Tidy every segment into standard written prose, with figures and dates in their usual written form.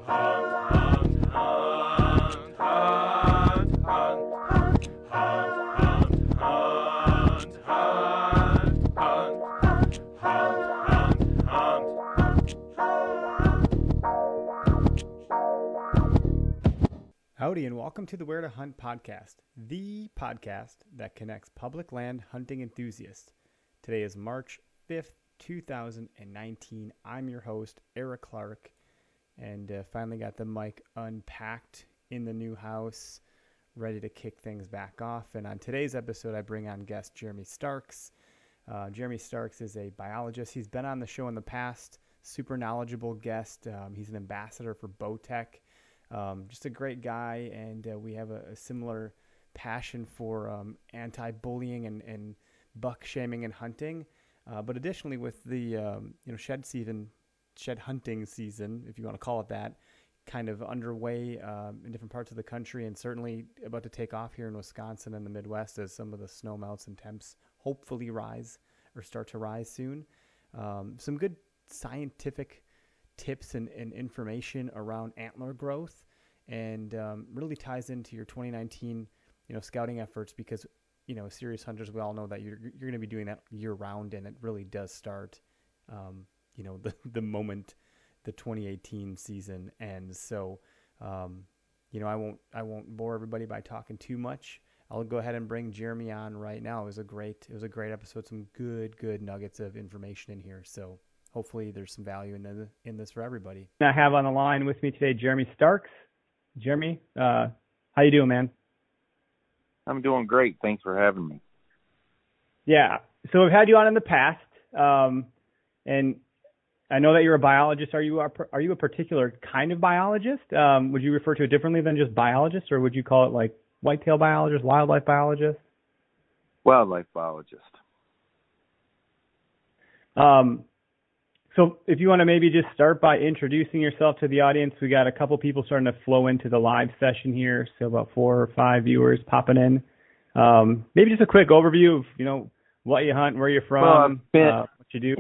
Howdy, and welcome to the Where to Hunt podcast, the podcast that connects public land hunting enthusiasts. Today is March 5th, 2019. I'm your host, Eric Clark, and finally got the mic unpacked in the new house, ready to kick things back off. And on today's episode, I bring on guest Jeremy Starks. Jeremy Starks is a biologist. He's been on the show in the past, super knowledgeable guest. He's an ambassador for Bowtech. Just a great guy, and we have a similar passion for anti-bullying and buck shaming and hunting. But additionally, with the shed hunting season, if you want to call it that, kind of underway in different parts of the country, and certainly about to take off here in Wisconsin and the Midwest as some of the snow melts and temps hopefully rise or start to rise soon. Some good scientific tips and information around antler growth, and really ties into your 2019 scouting efforts, because serious hunters, we all know that you're going to be doing that year round, and it really does start the moment the 2018 season ends. So I won't bore everybody by talking too much. I'll go ahead and bring Jeremy on right now. It was a great episode, some good nuggets of information in here, so hopefully there's some value in this for everybody. I have on the line with me today Jeremy Starks. Jeremy, how you doing, man? I'm doing great. Thanks for having me. Yeah. So we've had you on in the past, and I know that you're a biologist. Are you a particular kind of biologist? Would you refer to it differently than just biologist, or would you call it like whitetail biologist, wildlife biologist? Wildlife biologist. So if you want to maybe just start by introducing yourself to the audience. We got a couple people starting to flow into the live session here, so about 4 or 5 viewers popping in. Maybe just a quick overview of, what you hunt, where you're from, what you do.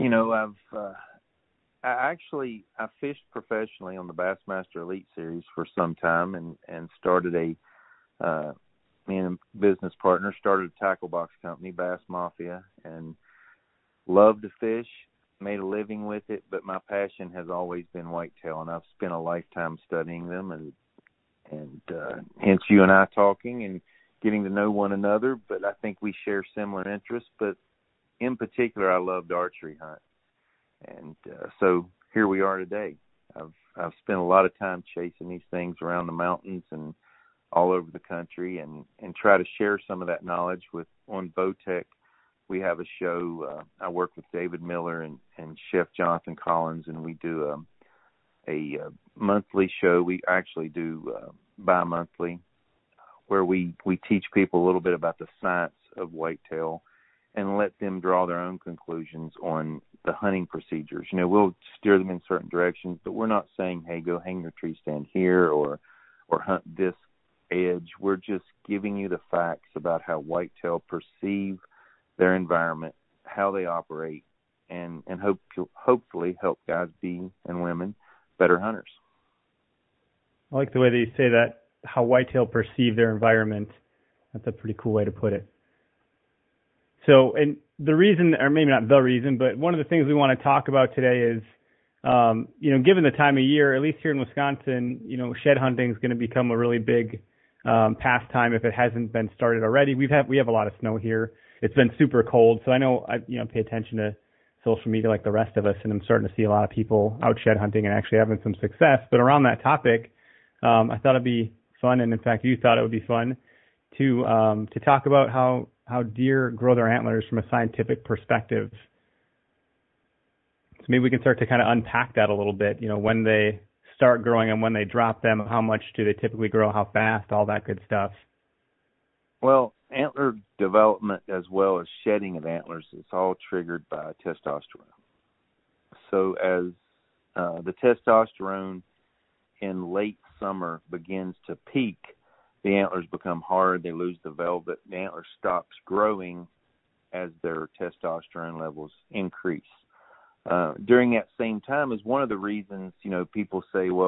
I fished professionally on the Bassmaster Elite Series for some time, and started me and a business partner started a tackle box company, Bass Mafia, and loved to fish. Made a living with it, but my passion has always been whitetail, and I've spent a lifetime studying them, and hence you and I talking and getting to know one another. But I think we share similar interests. But in particular, I loved archery hunt, and so here we are today. I've spent a lot of time chasing these things around the mountains and all over the country, and try to share some of that knowledge on Bowtech. We have a show. I work with David Miller and Chef Jonathan Collins, and we do a monthly show. We actually do bi-monthly, where we teach people a little bit about the science of whitetail and let them draw their own conclusions on the hunting procedures. We'll steer them in certain directions, but we're not saying, hey, go hang your tree stand here or hunt this edge. We're just giving you the facts about how whitetail perceive their environment, how they operate, and hopefully help guys and women better hunters. I like the way that you say that, how whitetail perceive their environment. That's a pretty cool way to put it. So, and the reason, or maybe not the reason, but one of the things we want to talk about today is, given the time of year, at least here in Wisconsin, shed hunting is going to become a really big pastime if it hasn't been started already. We have a lot of snow here. It's been super cold, so I know I pay attention to social media like the rest of us, and I'm starting to see a lot of people out shed hunting and actually having some success. But around that topic, I thought it'd be fun, and in fact, you thought it would be fun to talk about how deer grow their antlers from a scientific perspective. So maybe we can start to kind of unpack that a little bit. When they start growing and when they drop them, how much do they typically grow, how fast, all that good stuff. Well, antler development as well as shedding of antlers is all triggered by testosterone. So as the testosterone in late summer begins to peak, the antlers become hard, they lose the velvet, the antler stops growing as their testosterone levels increase. During that same time is one of the reasons, people say, well,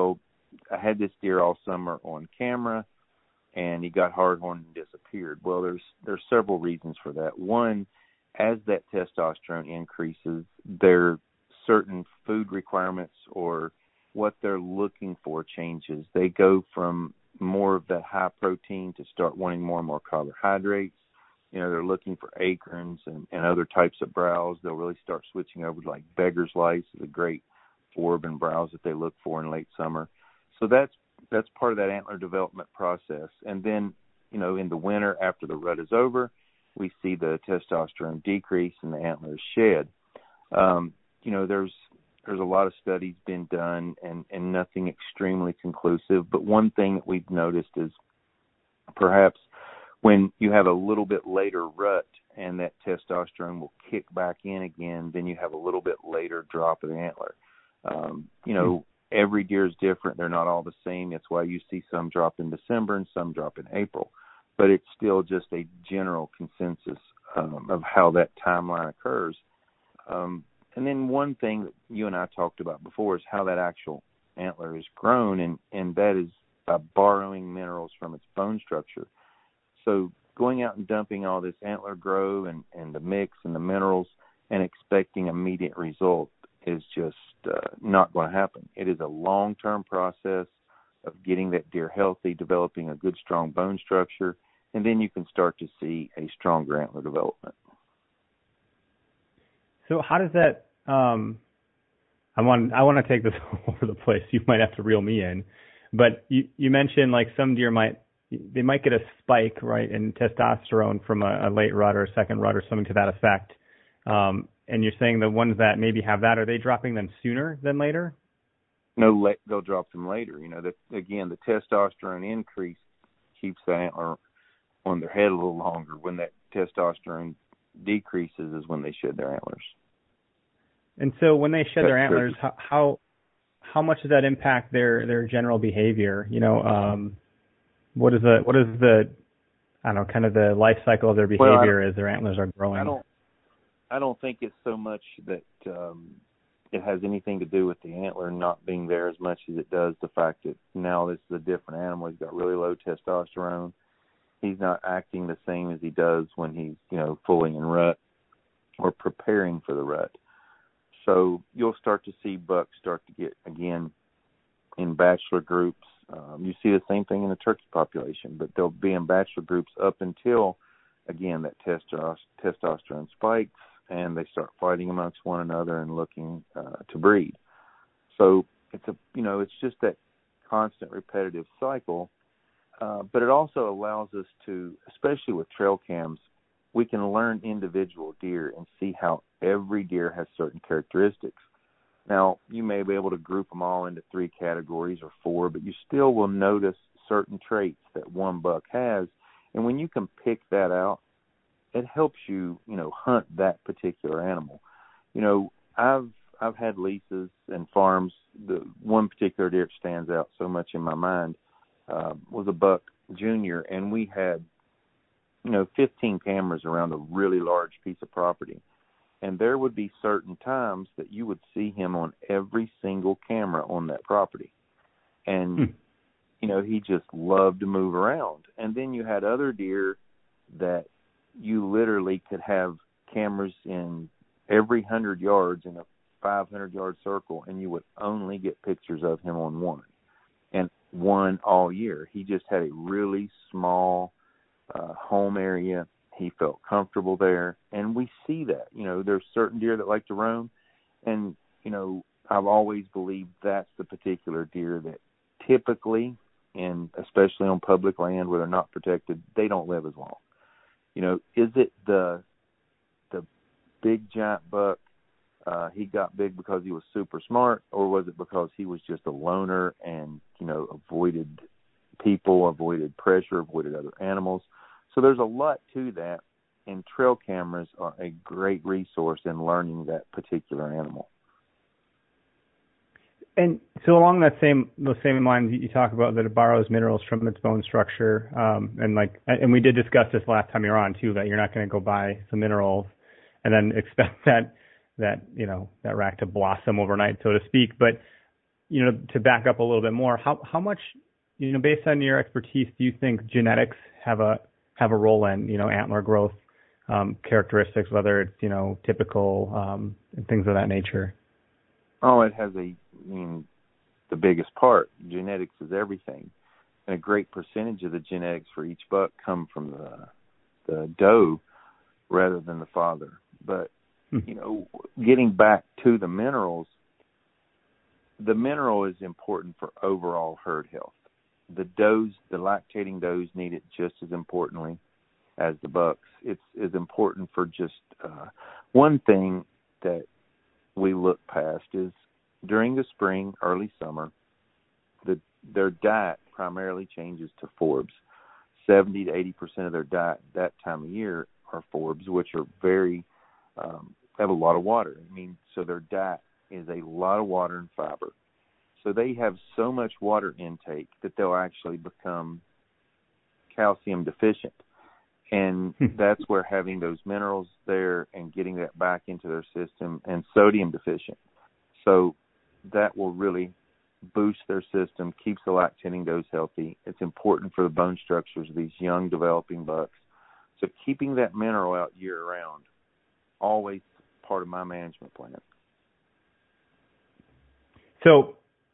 I had this deer all summer on camera, and he got hard-horned and disappeared. Well, there's several reasons for that. One, as that testosterone increases, there are certain food requirements or what they're looking for changes. They go from more of that high protein to start wanting more and more carbohydrates. They're looking for acorns and other types of browse. They'll really start switching over to like Beggar's Lice, is a great forb and browse that they look for in late summer. So that's part of that antler development process. And then, in the winter after the rut is over, we see the testosterone decrease and the antlers shed. There's a lot of studies been done and nothing extremely conclusive. But one thing that we've noticed is perhaps when you have a little bit later rut and that testosterone will kick back in again, then you have a little bit later drop of the antler. Every deer is different. They're not all the same. That's why you see some drop in December and some drop in April. But it's still just a general consensus of how that timeline occurs. And then one thing that you and I talked about before is how that actual antler is grown, and that is by borrowing minerals from its bone structure. So going out and dumping all this antler grow and the mix and the minerals and expecting immediate result is just not going to happen. It is a long-term process of getting that deer healthy, developing a good, strong bone structure, and then you can start to see a stronger antler development. So how does that? I want to take this all over the place. You might have to reel me in, but you mentioned like some deer might get a spike, right, in testosterone from a late rut or a second rut or something to that effect. And you're saying the ones that maybe have that, are they dropping them sooner than later? No, they'll drop them later. The testosterone increase keeps the antler on their head a little longer. When that testosterone decreases is when they shed their antlers. And so when they shed their antlers, how much does that impact their general behavior? What is the I don't know, kind of the life cycle of their behavior as their antlers are growing? I don't think it's so much that it has anything to do with the antler not being there as much as it does the fact that now this is a different animal. He's got really low testosterone. He's not acting the same as he does when he's, fully in rut or preparing for the rut. So you'll start to see bucks start to get, again, in bachelor groups. You see the same thing in the turkey population, but they'll be in bachelor groups up until, again, that testosterone spikes and they start fighting amongst one another and looking to breed. So it's just that constant repetitive cycle. But it also allows us to, especially with trail cams, we can learn individual deer and see how every deer has certain characteristics. Now, you may be able to group them all into 3 categories or 4, but you still will notice certain traits that one buck has. And when you can pick that out, it helps you, hunt that particular animal. I've had leases and farms. The one particular deer that stands out so much in my mind was a buck junior, and we had 15 cameras around a really large piece of property. And there would be certain times that you would see him on every single camera on that property. And, he just loved to move around. And then you had other deer that you literally could have cameras in every 100 yards in a 500-yard circle, and you would only get pictures of him on one. And one all year. He just had a really small home area. He felt comfortable there, and we see that. There's certain deer that like to roam, and, I've always believed that's the particular deer that typically, and especially on public land where they're not protected, they don't live as long. Is it the big giant buck, he got big because he was super smart, or was it because he was just a loner and, avoided people, avoided pressure, avoided other animals? So there's a lot to that, and trail cameras are a great resource in learning that particular animal. And so along those same lines, you talk about that it borrows minerals from its bone structure, and we did discuss this last time you were on too, that you're not going to go buy some minerals and then expect that rack to blossom overnight, so to speak. But to back up a little bit more, how much, based on your expertise, do you think genetics have a role in, antler growth characteristics, whether it's, typical and things of that nature? Oh, it has the biggest part. Genetics is everything. And a great percentage of the genetics for each buck come from the doe rather than the father. But, getting back to the minerals, the mineral is important for overall herd health. The lactating does need it just as importantly as the bucks. It's as important for just one thing that we look past is during the spring, early summer, their diet primarily changes to forbs. 70 to 80% of their diet that time of year are forbs, which are have a lot of water. So their diet is a lot of water and fiber. So they have so much water intake that they'll actually become calcium deficient. And that's where having those minerals there and getting that back into their system, and sodium deficient. So that will really boost their system, keeps the lactating does healthy. It's important for the bone structures of these young developing bucks. So keeping that mineral out year round, always part of my management plan. So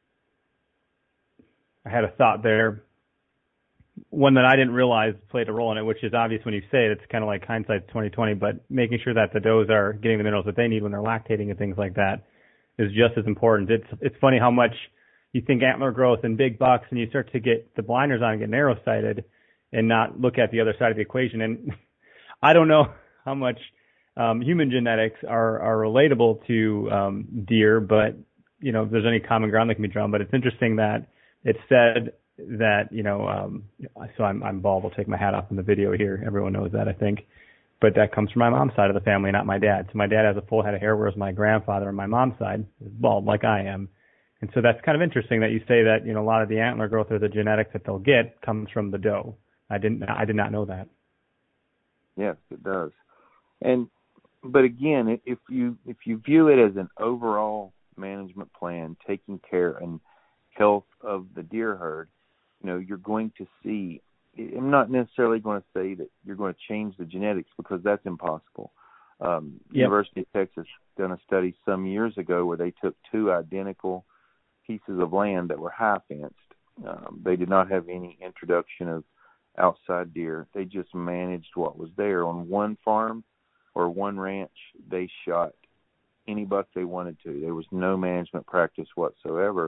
I had a thought there, one that I didn't realize played a role in it, which is obvious when you say it. It's kind of like hindsight's 20/20, but making sure that the does are getting the minerals that they need when they're lactating and things like that is just as important. It's funny how much you think antler growth and big bucks, and you start to get the blinders on and get narrow-sighted and not look at the other side of the equation. And I don't know how much human genetics are relatable to deer, but if there's any common ground that can be drawn. But it's interesting that it's said that, so I'm bald. I'll take my hat off in the video here. Everyone knows that, I think. But that comes from my mom's side of the family, not my dad. So my dad has a full head of hair, whereas my grandfather on my mom's side is bald like I am. And so that's kind of interesting that you say that, a lot of the antler growth or the genetics that they'll get comes from the doe. I did not know that. Yes, it does. But again, if you view it as an overall management plan, taking care and health of the deer herd, you're going to see. I'm not necessarily going to say that you're going to change the genetics, because that's impossible. University of Texas done a study some years ago where they took two identical pieces of land that were high fenced. They did not have any introduction of outside deer. They just managed what was there. On one farm or one ranch, they shot any buck they wanted to. There was no management practice whatsoever.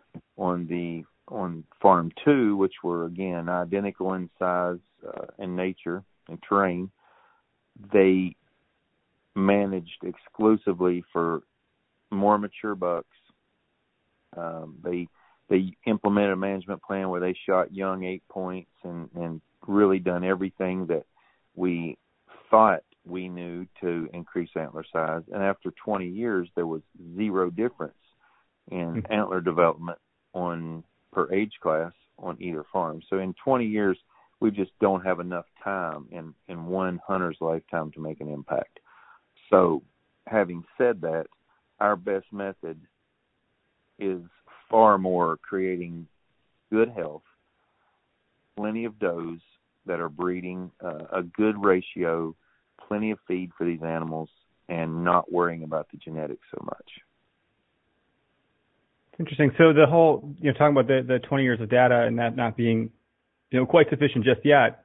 On farm 2, which were again identical in size and nature and terrain, they managed exclusively for more mature bucks. They implemented a management plan where they shot young 8 points and really done everything that we thought we knew to increase antler size. And after 20 years, there was zero difference in antler development per age class on either farm. So in 20 years, we just don't have enough time in one hunter's lifetime to make an impact. So having said that, our best method is far more creating good health, plenty of does that are breeding, a good ratio, plenty of feed for these animals, and not worrying about the genetics so much. It's interesting. So the whole, talking about the 20 years of data and that not being, quite sufficient just yet,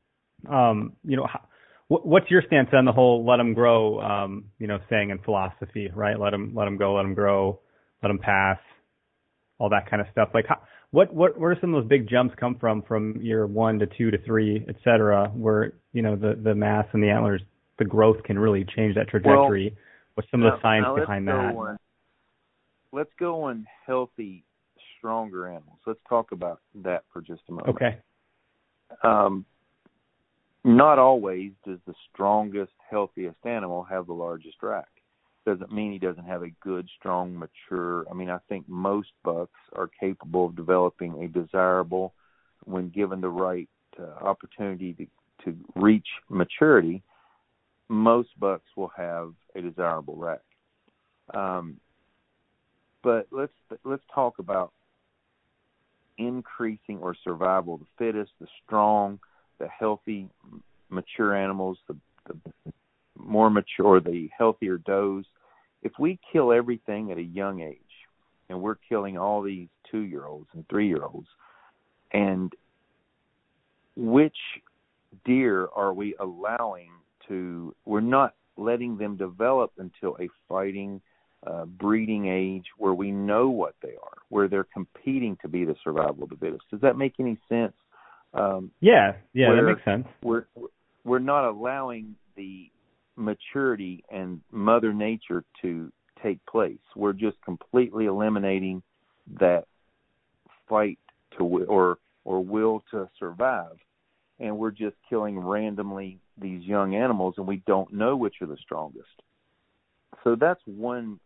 what's your stance on the whole let them grow, saying and philosophy, right? Let them go, let them grow, let them pass, all that kind of stuff. Like, where do some of those big jumps come from year 1 to 2 to 3, et cetera, where, the mass and the antlers, the growth can really change that trajectory? What's some of the science behind that? Let's go on healthy, stronger animals. Let's talk about that for just a moment. Okay. Not always does the strongest, healthiest animal have the largest rack. Doesn't mean he doesn't have a good, strong, mature. I think most bucks are capable of developing a desirable, when given the right opportunity to reach maturity, most bucks will have a desirable rack. But let's talk about increasing or survival of the fittest, the strong, the healthy, mature animals, the more mature, the healthier does. If we kill everything at a young age, and we're killing all these 2-year-olds and 3-year-olds, and which deer are we allowing to, we're not letting them develop until a fighting, breeding age where we know what they are, where they're competing to be the survival of the fittest. Does that make any sense? Yeah, that makes sense. We're not allowing the maturity and Mother Nature to take place. We're just completely eliminating that fight to or will to survive, and we're just killing randomly these young animals, and we don't know which are the strongest. So that's one,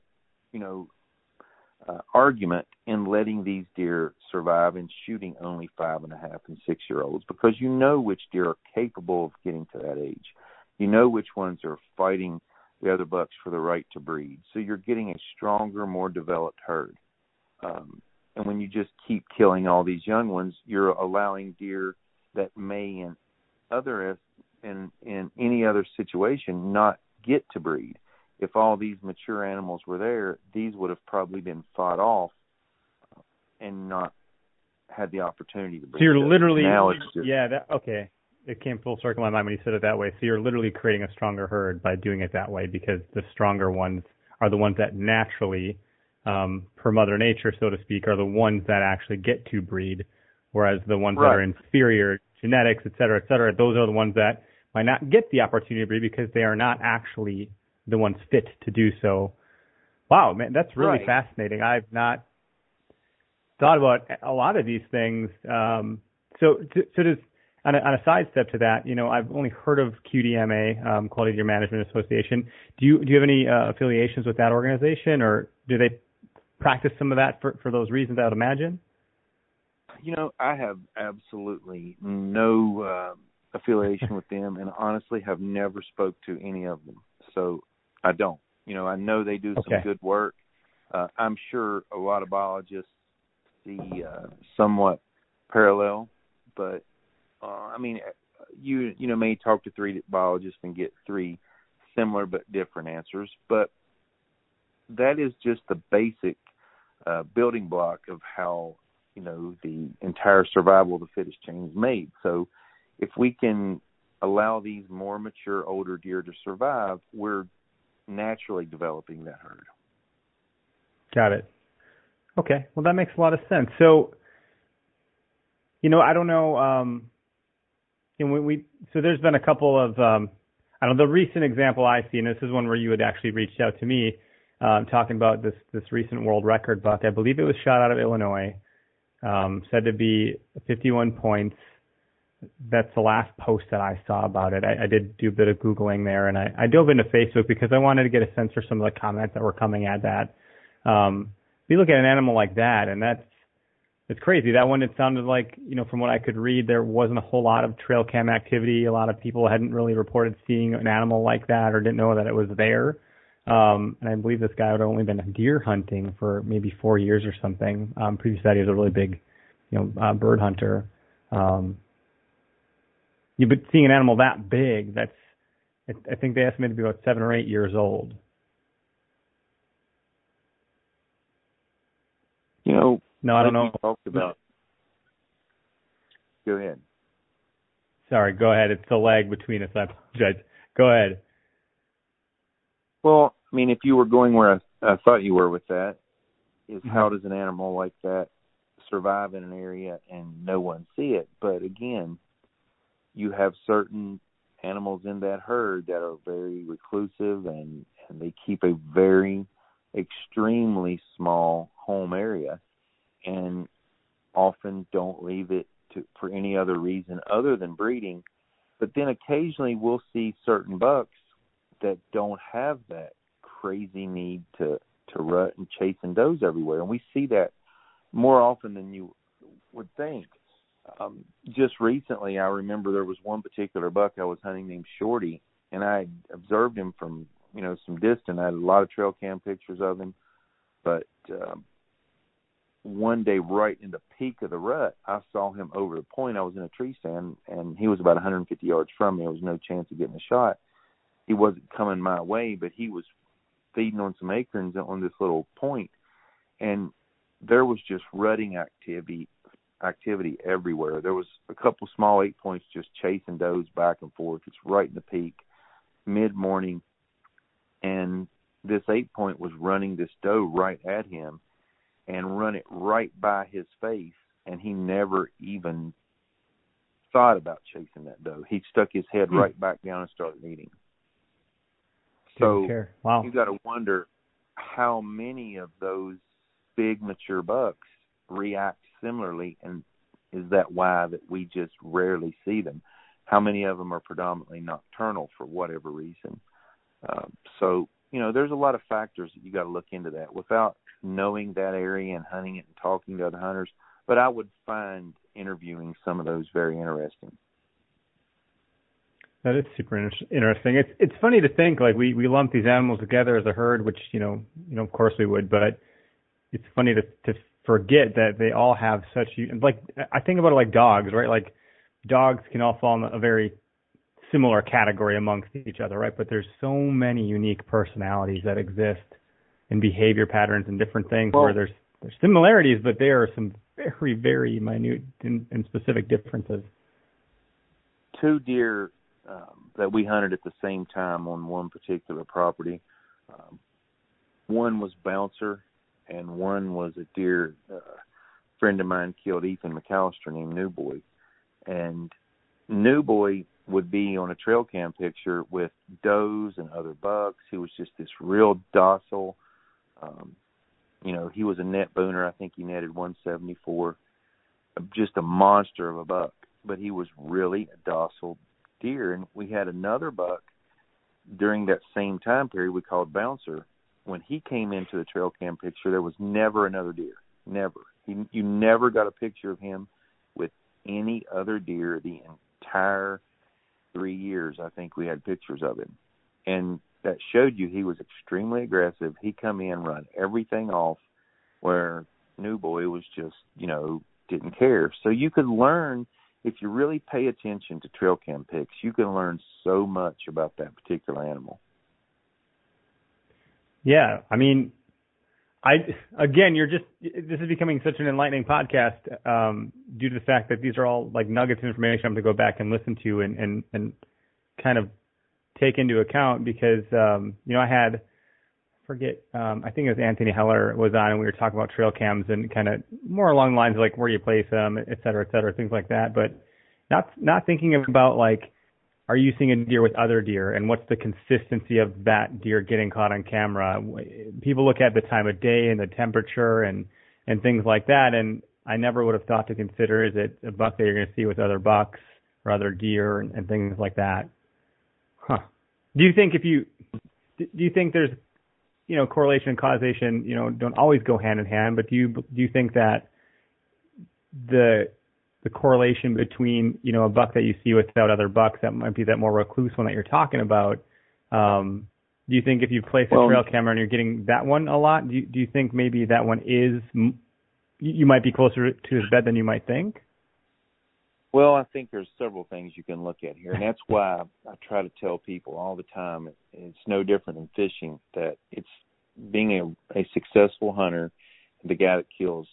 argument in letting these deer survive and shooting only 5.5 and 6-year-olds, because you know which deer are capable of getting to that age. You know which ones are fighting the other bucks for the right to breed. So you're getting a stronger, more developed herd. And when you just keep killing all these young ones, you're allowing deer that may in any other situation not get to breed. If all these mature animals were there, these would have probably been fought off and not had the opportunity to breed. So you're literally, now it's just, okay. It came full circle in my mind when you said it that way. So you're literally creating a stronger herd by doing it that way, because the stronger ones are the ones that naturally, per Mother Nature, so to speak, are the ones that actually get to breed, whereas the ones that are inferior genetics, et cetera, those are the ones that might not get the opportunity to breed because they are not actually the ones fit to do so. Wow, man, that's really fascinating. I've not thought about a lot of these things. So does, on a side step to that, I've only heard of QDMA, Quality Deer Management Association. Do you have any affiliations with that organization, or do they practice some of that for those reasons, I would imagine? I have absolutely no affiliation with them, and honestly have never spoke to any of them. So I don't. I know they do some good work. I'm sure a lot of biologists see somewhat parallel, but you may talk to 3 biologists and get 3 similar but different answers. But that is just the basic building block of how the entire survival of the fittest chain is made. So if we can allow these more mature, older deer to survive, we're naturally developing that herd. Got it. Okay. Well, that makes a lot of sense. So, I don't know, so there's been a couple of, the recent example I see, and this is one where you had actually reached out to me, talking about this recent world record buck. I believe it was shot out of Illinois, said to be 51 points. That's the last post that I saw about it. I did do a bit of Googling there, and I dove into Facebook because I wanted to get a sense for some of the comments that were coming at that. If you look at an animal like that, and it's crazy. That one, it sounded like, from what I could read, there wasn't a whole lot of trail cam activity. A lot of people hadn't really reported seeing an animal like that or didn't know that it was there. And I believe this guy had only been deer hunting for maybe 4 years or something. Previous to that, he was a really big, bird hunter. But seeing an animal that big, I think they estimated to be about 7 or 8 years old. No, I don't know. Talked about. Go ahead. Sorry, go ahead. It's the lag between us. I apologize. Go ahead. Well, if you were going where I thought you were with that, is how does an animal like that survive in an area and no one see it? But again, you have certain animals in that herd that are very reclusive and they keep a very extremely small home area and often don't leave it for any other reason other than breeding. But then occasionally we'll see certain bucks that don't have that crazy need to rut and chasing does everywhere. And we see that more often than you would think. Just recently, I remember there was one particular buck I was hunting named Shorty, and I observed him from, some distance. I had a lot of trail cam pictures of him. But one day, right in the peak of the rut, I saw him over the point. I was in a tree stand, and he was about 150 yards from me. There was no chance of getting a shot. He wasn't coming my way, but he was feeding on some acorns on this little point, and there was just rutting activity everywhere. There was a couple small 8 points just chasing does back and forth. It's right in the peak, mid-morning, and this 8 point was running this doe right at him and run it right by his face, and he never even thought about chasing that doe. He stuck his head right back down and started eating. So wow. You got to wonder how many of those big mature bucks react similarly, and is that why that we just rarely see them? How many of them are predominantly nocturnal for whatever reason? So, there's a lot of factors that you got to look into that without knowing that area and hunting it and talking to other hunters. But I would find interviewing some of those very interesting. That is super interesting. It's funny to think like we lump these animals together as a herd, which of course we would, but it's funny to forget that they all have such, like, I think about it like dogs, right? Like dogs can all fall in a very similar category amongst each other, right? But there's so many unique personalities that exist and behavior patterns and different things where there's similarities, but there are some very, very minute and specific differences. Two deer that we hunted at the same time on one particular property. One was Bouncer, and one was a deer friend of mine killed, Ethan McAllister, named New Boy. And New Boy would be on a trail cam picture with does and other bucks. He was just this real docile. He was a net booner. I think he netted 174. Just a monster of a buck. But he was really a docile deer. And we had another buck during that same time period we called Bouncer. When he came into the trail cam picture, there was never another deer. Never. You never got a picture of him with any other deer the entire 3 years. I think we had pictures of him. And that showed you he was extremely aggressive. He come in, run everything off, where New Boy was just, didn't care. So you could learn, if you really pay attention to trail cam pics, you can learn so much about that particular animal. Yeah, I mean, this is becoming such an enlightening podcast due to the fact that these are all like nuggets of information I'm going to go back and listen to and kind of take into account because, I think it was Anthony Heller was on and we were talking about trail cams and kind of more along the lines of like where you place them, et cetera, things like that. But not thinking about like, are you seeing a deer with other deer and what's the consistency of that deer getting caught on camera? People look at the time of day and the temperature and things like that. And I never would have thought to consider, is it a buck that you're going to see with other bucks or other deer and things like that? Huh. Do you think there's, correlation and causation, don't always go hand in hand, but do you think that the correlation between, a buck that you see without other bucks, that might be that more recluse one that you're talking about, do you think if you place a trail camera and you're getting that one a lot, do you think maybe that one you might be closer to his bed than you might think? Well, I think there's several things you can look at here, and that's why I try to tell people all the time it's no different than fishing, that it's being a successful hunter, the guy that kills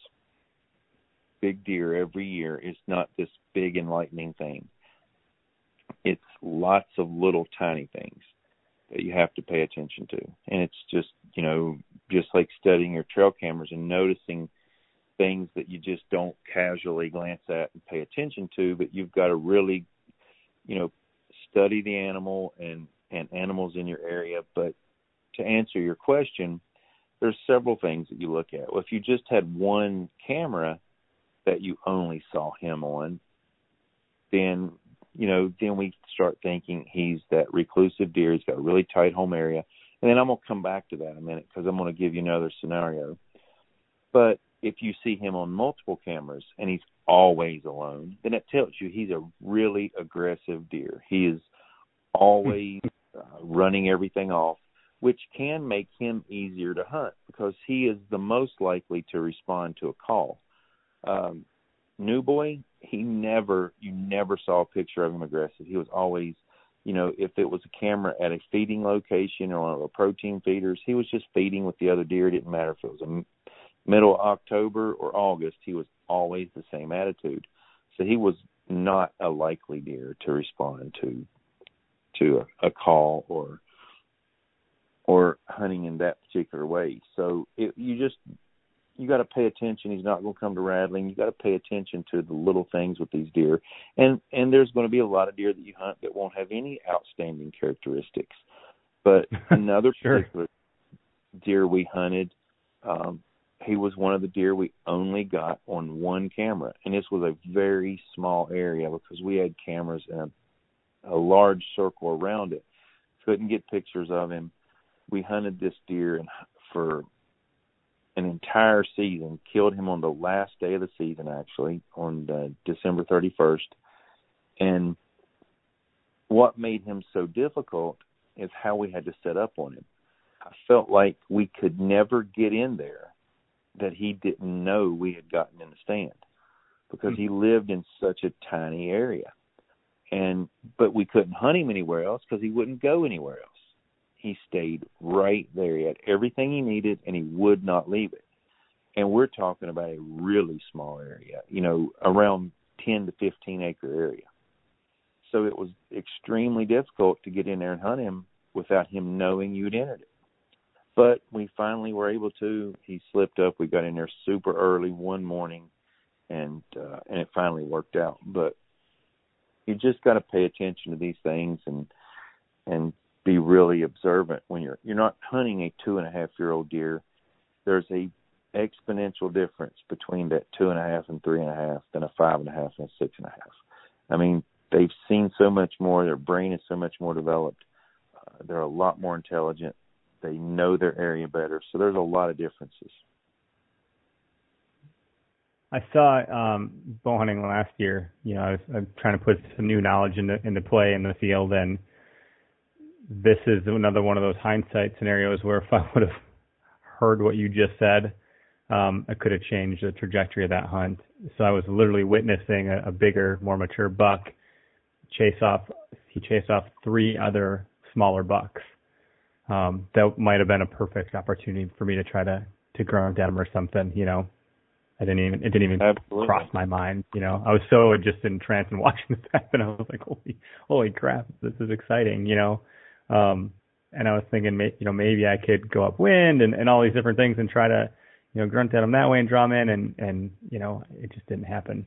big deer every year is not this big enlightening thing. It's lots of little tiny things that you have to pay attention to. And it's just, just like studying your trail cameras and noticing things that you just don't casually glance at and pay attention to, but you've got to really, study the animal and animals in your area. But to answer your question, there's several things that you look at. Well, if you just had one camera that you only saw him on, then we start thinking he's that reclusive deer. He's got a really tight home area. And then I'm going to come back to that in a minute because I'm going to give you another scenario. But if you see him on multiple cameras and he's always alone, then it tells you he's a really aggressive deer. He is always running everything off. which can make him easier to hunt because he is the most likely to respond to a call. New Boy, you never saw a picture of him aggressive. He was always, if it was a camera at a feeding location or one of the protein feeders, he was just feeding with the other deer. It didn't matter if it was a middle of October or August, he was always the same attitude. So he was not a likely deer to respond to a call or hunting in that particular way. So you got to pay attention. He's not going to come to rattling. You got to pay attention to the little things with these deer. And there's going to be a lot of deer that you hunt that won't have any outstanding characteristics. But another sure. particular deer we hunted, he was one of the deer we only got on one camera. And this was a very small area because we had cameras in a large circle around it. Couldn't get pictures of him. We hunted this deer for an entire season, killed him on the last day of the season, actually, on December 31st. And what made him so difficult is how we had to set up on him. I felt like we could never get in there that he didn't know we had gotten in the stand because he lived in such a tiny area. But we couldn't hunt him anywhere else because he wouldn't go anywhere else. He stayed right there. He had everything he needed, and he would not leave it. And we're talking about a really small area, around 10 to 15 acre area. So it was extremely difficult to get in there and hunt him without him knowing you'd entered it. But we finally were able to. He slipped up. We got in there super early one morning, and it finally worked out. But you just got to pay attention to these things and be really observant when you're not hunting a 2.5-year-old deer. There's a exponential difference between that 2.5 and 3.5 than a 5.5 and a 6.5. I mean, they've seen so much more. Their brain is so much more developed. They're a lot more intelligent. They know their area better. So there's a lot of differences. I saw bow hunting last year. I was trying to put some new knowledge into play in the field, and this is another one of those hindsight scenarios where if I would have heard what you just said, I could have changed the trajectory of that hunt. So I was literally witnessing a bigger, more mature buck chase off 3 other smaller bucks. That might have been a perfect opportunity for me to try to grunt at him or something. It didn't even Absolutely. cross my mind. I was so just entranced in watching this happen. I was like, holy crap, this is exciting. And I was thinking, maybe I could go upwind and all these different things and try to, grunt at him that way and draw him in, and it just didn't happen.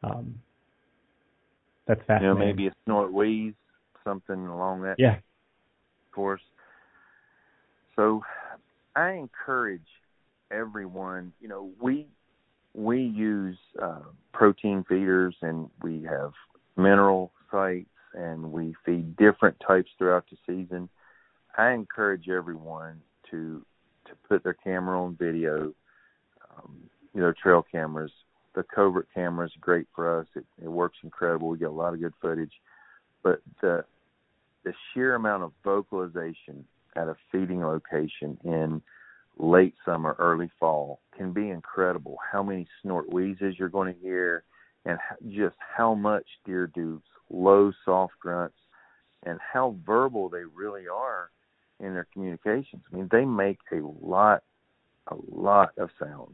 That's fascinating. Maybe a snort wheeze, something along that course. So I encourage everyone, we use protein feeders, and we have mineral sites, and we feed different types throughout the season. I encourage everyone to put their camera on video, trail cameras. The covert camera is great for us. It works incredible. We get a lot of good footage. But the sheer amount of vocalization at a feeding location in late summer, early fall can be incredible. How many snort wheezes you're going to hear, and just how much deer do low, soft grunts, and how verbal they really are in their communications. I mean, they make a lot of sounds.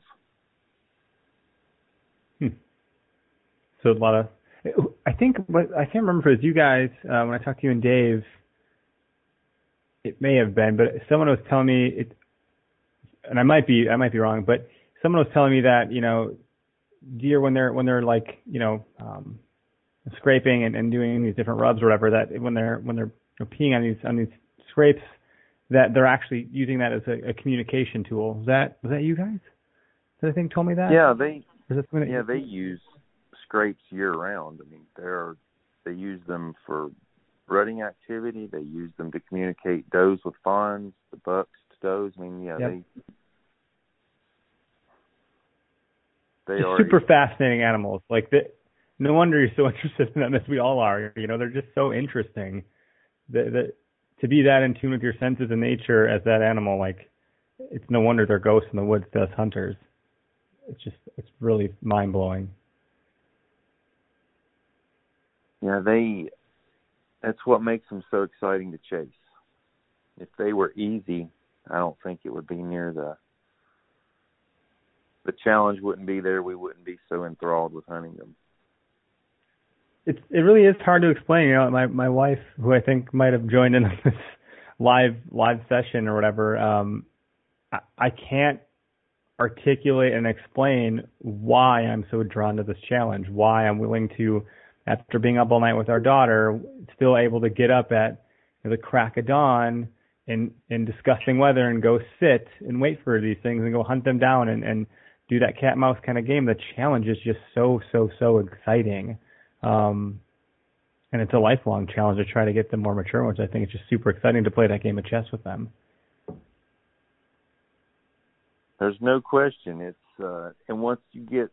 So a lot of, I think, I can't remember if it was you guys, when I talked to you and Dave, it may have been, but someone was telling me, and I might be wrong, but someone was telling me that, deer when they're like, scraping and doing these different rubs or whatever, that when they're peeing on these scrapes, that they're actually using that as a communication tool. Was that you guys? Did I think told me that? Yeah, they use scrapes year round. I mean, they use them for rutting activity. They use them to communicate does with fawns, the bucks to does. I mean, they are super fascinating animals. Like that. No wonder you're so interested in them, as we all are. They're just so interesting. To to be that in tune with your senses of nature as that animal, like, it's no wonder they're ghosts in the woods to us hunters. It's really mind-blowing. Yeah, that's what makes them so exciting to chase. If they were easy, I don't think it would be near the challenge wouldn't be there. We wouldn't be so enthralled with hunting them. It really is hard to explain. You know, my wife, who I think might have joined in on this live session or whatever, I can't articulate and explain why I'm so drawn to this challenge, why I'm willing to, after being up all night with our daughter, still able to get up at the crack of dawn in disgusting weather and go sit and wait for these things and go hunt them down and do that cat mouse kind of game. The challenge is just so exciting. And it's a lifelong challenge to try to get them more mature, which I think is just super exciting to play that game of chess with them. There's no question. It's and once you get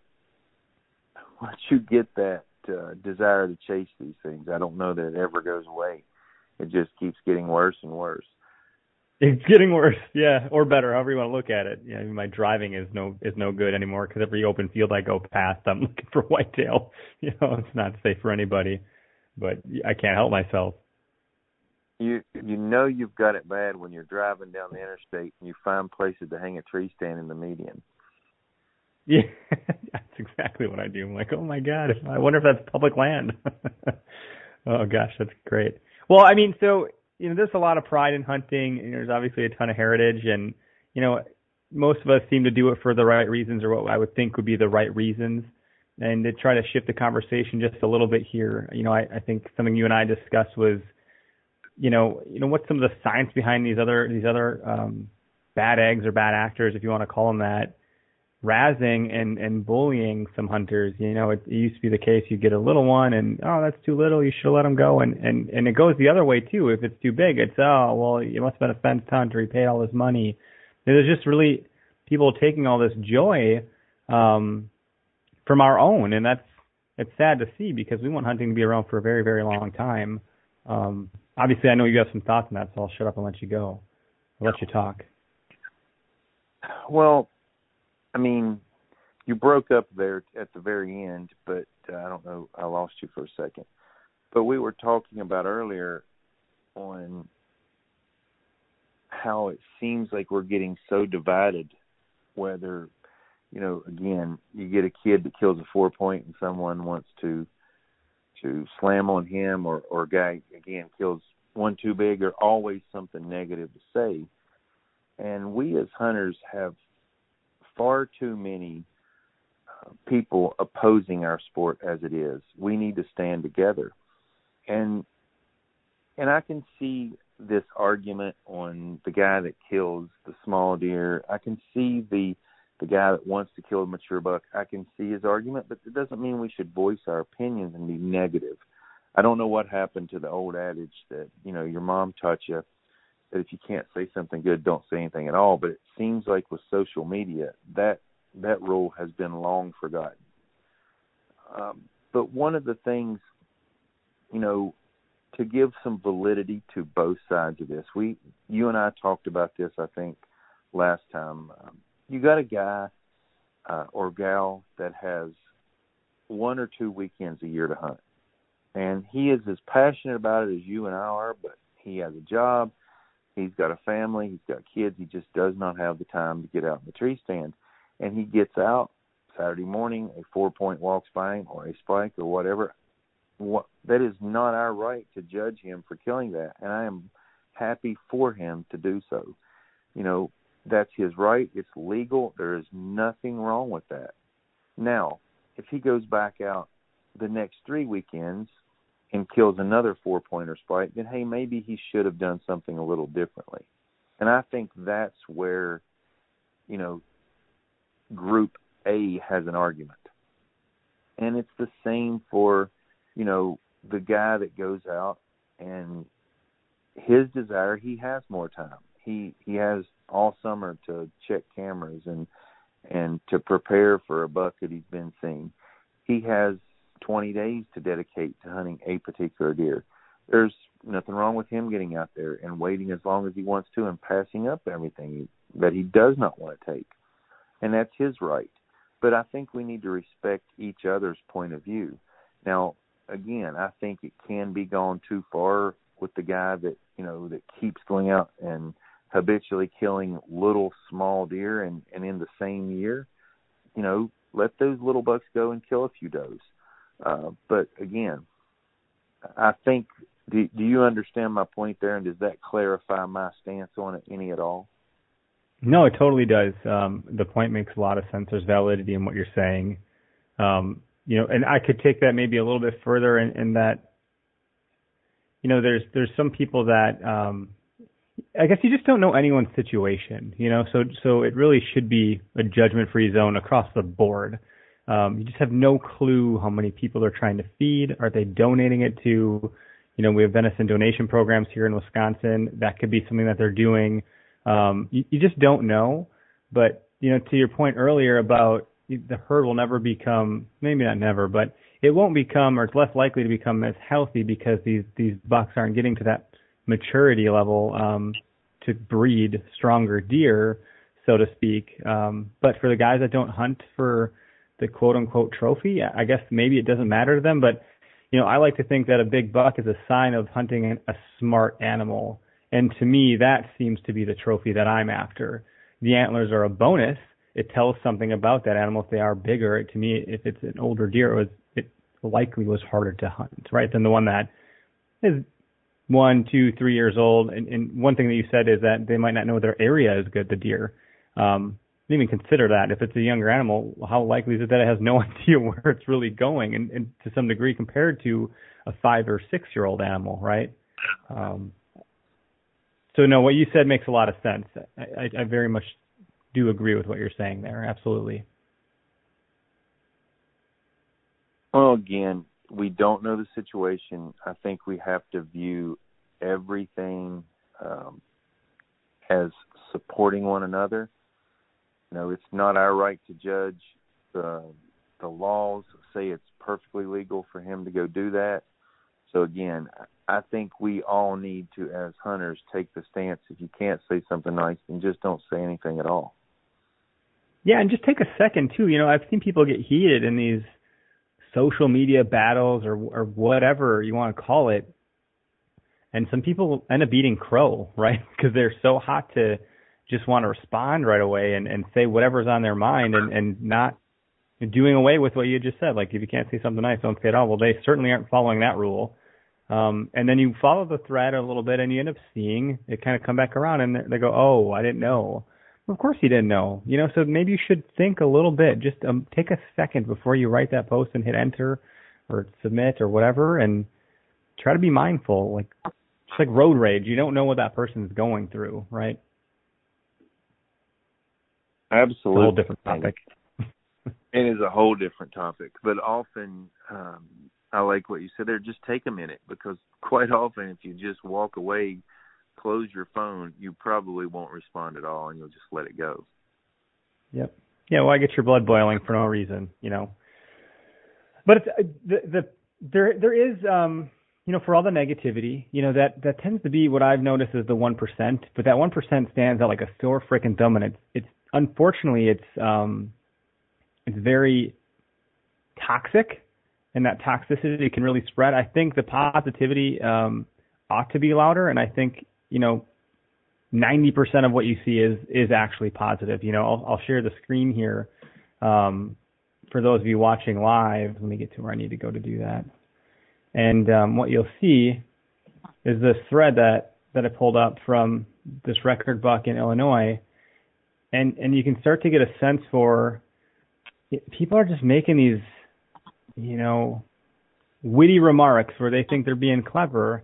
that desire to chase these things, I don't know that it ever goes away. It just keeps getting worse and worse. It's getting worse, yeah, or better, however you want to look at it. Yeah, my driving is no good anymore because every open field I go past, I'm looking for whitetail. You know, it's not safe for anybody, but I can't help myself. You know you've got it bad when you're driving down the interstate and you find places to hang a tree stand in the median. Yeah, that's exactly what I do. I'm like, oh my God, I wonder if that's public land. Oh gosh, that's great. Well, I mean, so, you know, there's a lot of pride in hunting, and there's obviously a ton of heritage, and, you know, most of us seem to do it for the right reasons, or what I would think would be the right reasons. And to try to shift the conversation just a little bit here, you know, I think something you and I discussed was, you know, what's some of the science behind these other bad eggs or bad actors, if you want to call them that, razzing and bullying some hunters. You know, it used to be the case you get a little one and, oh, that's too little, you should have let him go. And it goes the other way too. If it's too big, it's, oh, well, it must have been a fenced hunter, he paid all this money. There's just really people taking all this joy from our own, and it's sad to see because we want hunting to be around for a very, very long time. Obviously, I know you have some thoughts on that, so I'll shut up and let you go. I'll let you talk. Well, I mean, you broke up there at the very end, but I don't know, I lost you for a second. But we were talking about earlier on how it seems like we're getting so divided, whether, you know, again, you get a kid that kills a 4-point and someone wants to slam on him, or a guy, again, kills one too big, or always something negative to say. And we as hunters have far too many people opposing our sport as it is. We need to stand together. And I can see this argument on the guy that kills the small deer. I can see the guy that wants to kill a mature buck. I can see his argument, but it doesn't mean we should voice our opinions and be negative. I don't know what happened to the old adage that, you know, your mom taught you that if you can't say something good, don't say anything at all. But it seems like with social media, that rule has been long forgotten. But one of the things, you know, to give some validity to both sides of this, you and I talked about this, I think, last time. You got a guy or gal that has 1 or 2 weekends a year to hunt. And he is as passionate about it as you and I are, but he has a job, he's got a family, he's got kids, he just does not have the time to get out in the tree stand. And he gets out Saturday morning, a 4-point walks by him or a spike or whatever. That is not our right to judge him for killing that, and I am happy for him to do so. You know, that's his right. It's legal. There is nothing wrong with that. Now, if he goes back out the next 3 weekends and kills another 4-point or spike, then, hey, maybe he should have done something a little differently. And I think that's where, you know, Group A has an argument. And it's the same for, you know, the guy that goes out and his desire, he has more time. He has all summer to check cameras and to prepare for a buck that he's been seeing. He has 20 days to dedicate to hunting a particular deer. There's nothing wrong with him getting out there and waiting as long as he wants to and passing up everything that he does not want to take. And that's his right. But I think we need to respect each other's point of view. Now, again, I think it can be gone too far with the guy that, that keeps going out and habitually killing little small deer, and in the same year, let those little bucks go and kill a few does. But again, I think, do you understand my point there, and does that clarify my stance on it any at all? No, it totally does. The point makes a lot of sense. There's validity in what you're saying. And I could take that maybe a little bit further in that, there's some people that, I guess you just don't know anyone's situation, so it really should be a judgment-free zone across the board. You just have no clue how many people they're trying to feed. Are they donating it to, we have venison donation programs here in Wisconsin. That could be something that they're doing. You just don't know. But, to your point earlier about the herd will never become, maybe not never, but it won't become, or it's less likely to become as healthy because these bucks aren't getting to that maturity level to breed stronger deer, so to speak. But for the guys that don't hunt for the quote-unquote trophy, I guess maybe it doesn't matter to them. But, I like to think that a big buck is a sign of hunting a smart animal. And to me, that seems to be the trophy that I'm after. The antlers are a bonus. It tells something about that animal if they are bigger. To me, if it's an older deer, it likely was harder to hunt, right, than the one that is 1, 2, 3 years old. And one thing that you said is that they might not know their area is good, the deer. Even consider that. If it's a younger animal, how likely is it that it has no idea where it's really going, and to some degree compared to a 5 or 6 year old animal, right? So no, what you said makes a lot of sense. I very much do agree with what you're saying there. Absolutely. Well, again, we don't know the situation. I think we have to view everything as supporting one another. It's not our right to judge the laws, say it's perfectly legal for him to go do that. So again, I think we all need to, as hunters, take the stance. If you can't say something nice, then just don't say anything at all. Yeah, and just take a second, too. I've seen people get heated in these social media battles or whatever you want to call it. And some people end up eating crow, right? Because they're so hot to just want to respond right away and say whatever's on their mind and not doing away with what you just said. Like, if you can't say something nice, don't say it all. Well, they certainly aren't following that rule. And then you follow the thread a little bit and you end up seeing it kind of come back around and they go, oh, I didn't know. Well, of course you didn't know. So maybe you should think a little bit. Just take a second before you write that post and hit enter or submit or whatever, and try to be mindful. Like, it's like road rage. You don't know what that person's going through, right? Absolutely. It's a whole different topic. It is a whole different topic. But often, I like what you said there. Just take a minute, because quite often if you just walk away, close your phone, you probably won't respond at all, and you'll just let it go. Yep. Yeah, well, I get your blood boiling for no reason, But it's, there is, for all the negativity, that tends to be what I've noticed is the 1%. But that 1% stands out like a sore freaking thumb, and it's unfortunately it's very toxic, and that toxicity can really spread. I think the positivity ought to be louder, and I think 90% of what you see is actually positive. I'll share the screen here for those of you watching live. Let me get to where I need to go to do that. And what you'll see is this thread that I pulled up from this record buck in Illinois, and you can start to get a sense for people are just making these, witty remarks where they think they're being clever.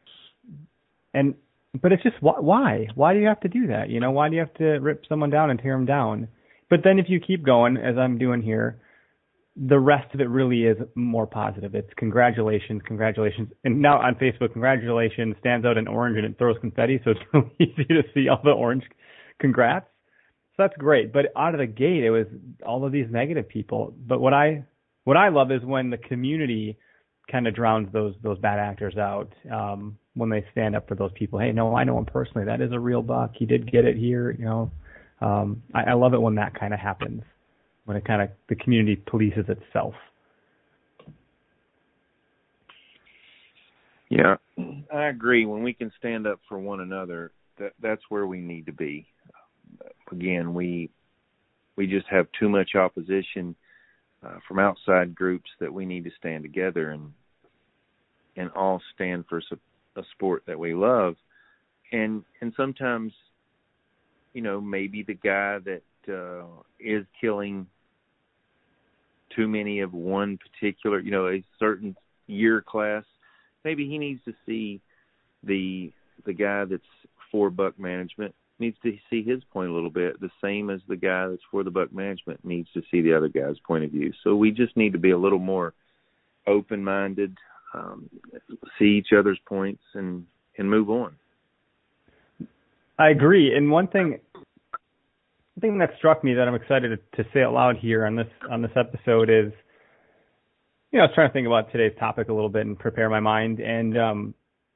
But it's just, why? Why do you have to do that? Why do you have to rip someone down and tear them down? But then if you keep going, as I'm doing here, the rest of it really is more positive. It's congratulations. And now on Facebook, congratulations stands out in orange and it throws confetti, so it's really easy to see all the orange congrats. So that's great. But out of the gate, it was all of these negative people. But what I love is when the community kind of drowns those bad actors out. when they stand up for those people. Hey, no, I know him personally. That is a real buck. He did get it here. I love it when that kind of happens, when it kind of the community polices itself. Yeah, I agree. When we can stand up for one another, that's where we need to be. Again, we just have too much opposition from outside groups that we need to stand together and all stand for a sport that we love. And sometimes, maybe the guy that is killing too many of one particular, a certain year class, maybe he needs to see the guy that's for buck management needs to see his point a little bit, the same as the guy that's for the buck management needs to see the other guy's point of view. So we just need to be a little more open-minded, see each other's points, and move on. I agree. And one thing that struck me that I'm excited to say out loud here on this episode is, I was trying to think about today's topic a little bit and prepare my mind. And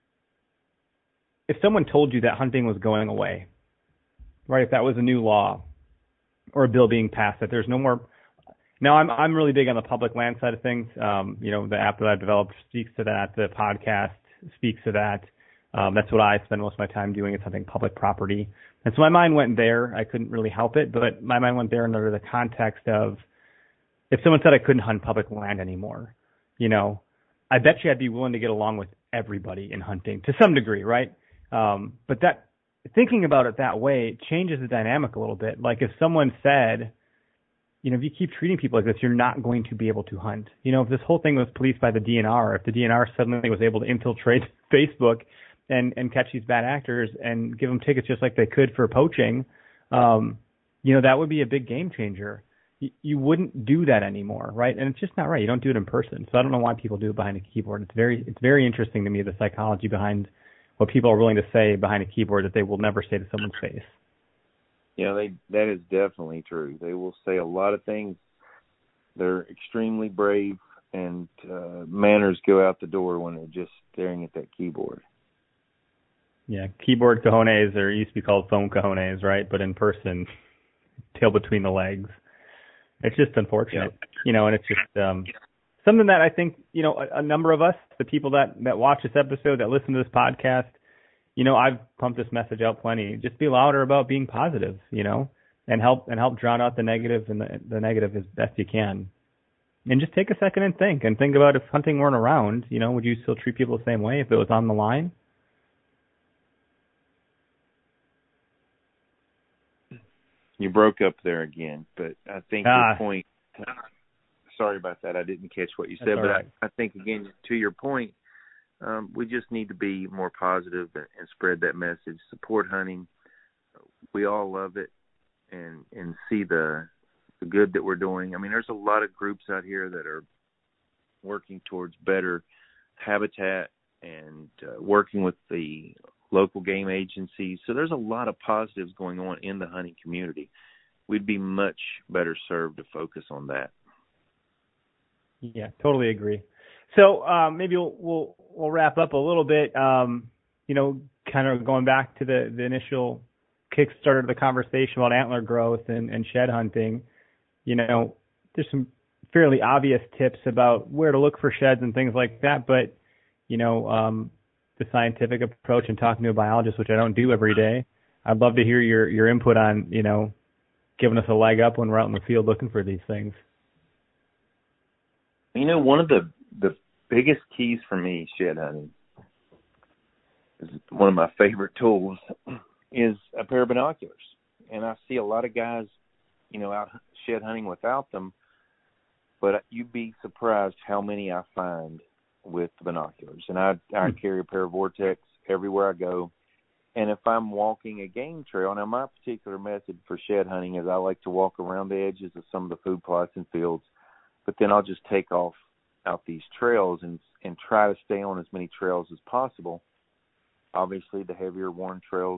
if someone told you that hunting was going away, right? If that was a new law or a bill being passed, that there's no more. Now, I'm really big on the public land side of things. The app that I've developed speaks to that. The podcast speaks to that. That's what I spend most of my time doing, is hunting public property. And so my mind went there. I couldn't really help it, but my mind went there under the context of, if someone said I couldn't hunt public land anymore, I bet you I'd be willing to get along with everybody in hunting to some degree, right? But that, thinking about it that way, changes the dynamic a little bit. Like if someone said, if you keep treating people like this, you're not going to be able to hunt. If this whole thing was policed by the DNR, if the DNR suddenly was able to infiltrate Facebook and catch these bad actors and give them tickets just like they could for poaching, that would be a big game changer. You wouldn't do that anymore, right? And it's just not right. You don't do it in person. So I don't know why people do it behind a keyboard. It's very interesting to me, the psychology behind what people are willing to say behind a keyboard that they will never say to someone's face. That is definitely true. They will say a lot of things. They're extremely brave, and manners go out the door when they're just staring at that keyboard. Yeah, keyboard cojones, or used to be called phone cojones, right? But in person, tail between the legs. It's just unfortunate, and it's just something that I think, a number of us, the people that watch this episode, that listen to this podcast, I've pumped this message out plenty. Just be louder about being positive, and help drown out the negative and the negative as best you can. And just take a second and think about, if hunting weren't around, would you still treat people the same way if it was on the line? You broke up there again, but I think your point, sorry about that, I didn't catch what you said, but right. I think, again, to your point, we just need to be more positive and spread that message, support hunting. We all love it, and see the good that we're doing. I mean, there's a lot of groups out here that are working towards better habitat and working with the local game agencies. So there's a lot of positives going on in the hunting community. We'd be much better served to focus on that. Yeah, totally agree. So maybe we'll wrap up a little bit. Kind of going back to the initial kickstarter of the conversation about antler growth and shed hunting. There's some fairly obvious tips about where to look for sheds and things like that, but the scientific approach and talking to a biologist, which I don't do every day, I'd love to hear your input on, giving us a leg up when we're out in the field looking for these things. One of the biggest keys for me, shed hunting, is one of my favorite tools, is a pair of binoculars. And I see a lot of guys, out shed hunting without them, but you'd be surprised how many I find with the binoculars. And I carry a pair of Vortex everywhere I go. And if I'm walking a game trail, now my particular method for shed hunting is I like to walk around the edges of some of the food plots and fields, but then I'll just take off out these trails and try to stay on as many trails as possible. Obviously, the heavier worn trails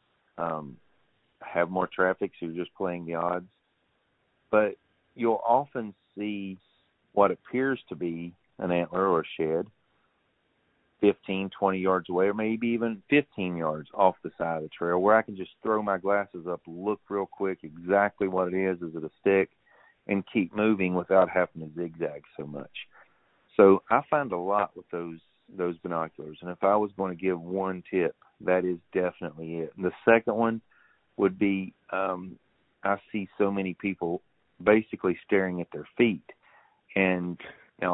have more traffic, so you're just playing the odds. But you'll often see what appears to be an antler or a shed, 15, 20 yards away, or maybe even 15 yards off the side of the trail, where I can just throw my glasses up, look real quick exactly what it is it a stick, and keep moving without having to zigzag so much. So I find a lot with those binoculars, and if I was going to give one tip, that is definitely it. And the second one would be I see so many people basically staring at their feet, and you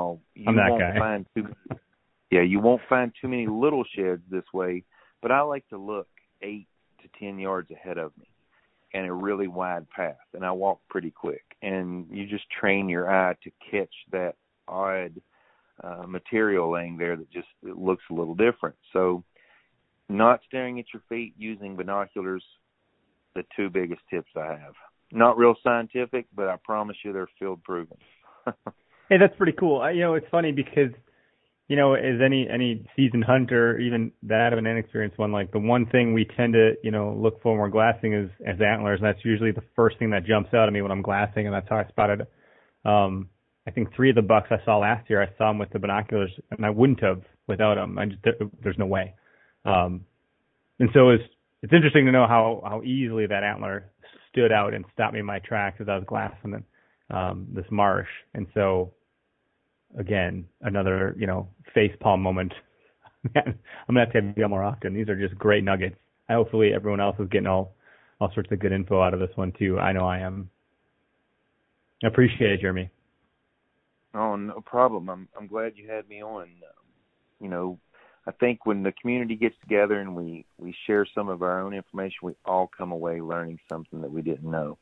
won't find too many little sheds this way, but I like to look 8 to 10 yards ahead of me and a really wide path, and I walk pretty quick. And you just train your eye to catch that odd material laying there that just it looks a little different. So not staring at your feet, using binoculars, the two biggest tips I have. Not real scientific, but I promise you they're field proven. Hey, that's pretty cool. It's funny because, as any seasoned hunter, even that of an inexperienced one, like the one thing we tend to, look for when we're glassing is antlers. And that's usually the first thing that jumps out at me when I'm glassing, and that's how I spotted I think 3 of the bucks I saw last year. I saw them with the binoculars, and I wouldn't have without them. There's no way. And so it's interesting to know how easily that antler stood out and stopped me in my tracks as I was glassing this marsh. And so, again, another, face palm moment. I'm going to have to have you on more often. These are just great nuggets. Hopefully everyone else is getting all sorts of good info out of this one too. I know I am. I appreciate it, Jeremy. Oh, no problem. I'm glad you had me on. I think when the community gets together and we share some of our own information, we all come away learning something that we didn't know.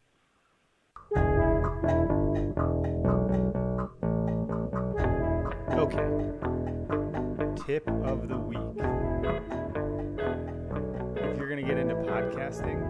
Okay. Tip of the week. If you're going to get into podcasting,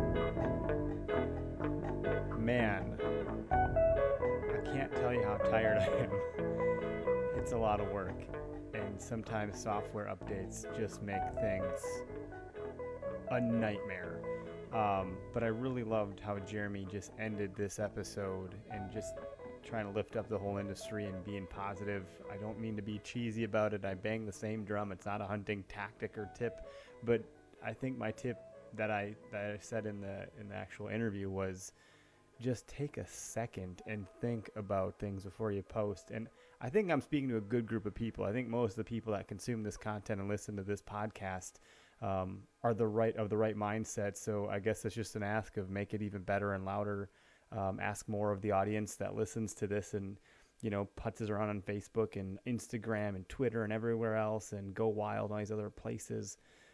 man, I can't tell you how tired I am. It's a lot of work, and sometimes software updates just make things a nightmare. But I really loved how Jeremy just ended this episode and just trying to lift up the whole industry and being positive. I don't mean to be cheesy about it. I bang the same drum. It's not a hunting tactic or tip, but I think my tip that I said in the actual interview was just take a second and think about things before you post. And I think I'm speaking to a good group of people. I think most of the people that consume this content and listen to this podcast are of the right mindset. So I guess it's just an ask of make it even better and louder. Ask more of the audience that listens to this and, putzes around on Facebook and Instagram and Twitter and everywhere else and Go Wild and all these other places.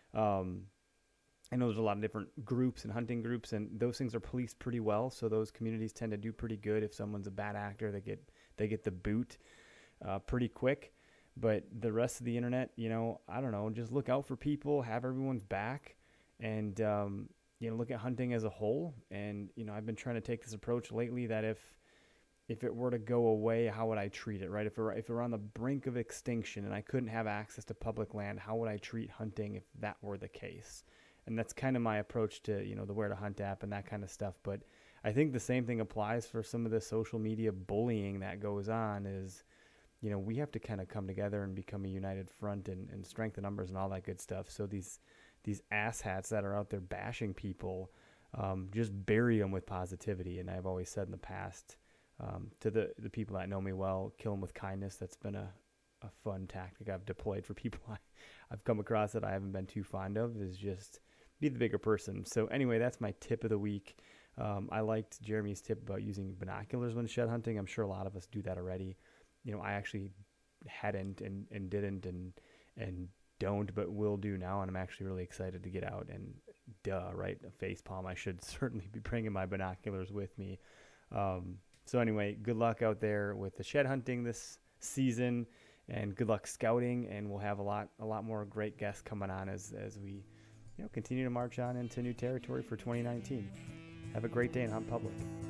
I know there's a lot of different groups and hunting groups, and those things are policed pretty well. So those communities tend to do pretty good. If someone's a bad actor, they get the boot pretty quick. But the rest of the internet, I don't know, just look out for people, have everyone's back, and look at hunting as a whole. And I've been trying to take this approach lately that if it were to go away, how would I treat it, right? If it were on the brink of extinction and I couldn't have access to public land, how would I treat hunting if that were the case? And that's kind of my approach to, the Where to Hunt app and that kind of stuff. But I think the same thing applies for some of the social media bullying that goes on is, we have to kind of come together and become a united front and strengthen numbers and all that good stuff. So these asshats that are out there bashing people, just bury them with positivity. And I've always said in the past to the people that know me well, kill them with kindness. That's been a fun tactic I've deployed for people I've come across that I haven't been too fond of, is just be the bigger person. So anyway, that's my tip of the week. I liked Jeremy's tip about using binoculars when shed hunting. I'm sure a lot of us do that already. I actually hadn't and didn't and don't, but will do now. And I'm actually really excited to get out and right? A face palm. I should certainly be bringing my binoculars with me. So anyway, good luck out there with the shed hunting this season, and good luck scouting. And we'll have a lot more great guests coming on as we continue to march on into new territory for 2019. Have a great day and hunt public.